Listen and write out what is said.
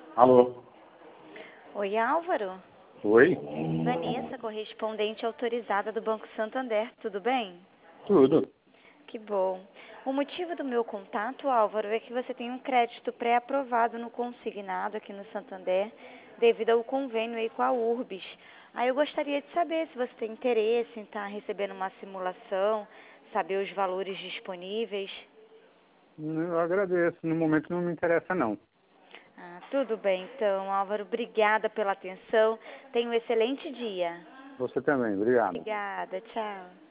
Alô? Oi, Álvaro. Oi? Vanessa, correspondente autorizada do Banco Santander, tudo bem? Tudo. Que bom. O motivo do meu contato, Álvaro, é que você tem um crédito pré-aprovado no consignado aqui no Santander, devido ao convênio aí com a Urbis. Aí eu gostaria de saber se você tem interesse em estar recebendo uma simulação, saber os valores disponíveis. Eu agradeço. No momento não me interessa, não. Ah, tudo bem então, Álvaro. Obrigada pela atenção. Tenha um excelente dia. Você também. Obrigado. Obrigada, tchau.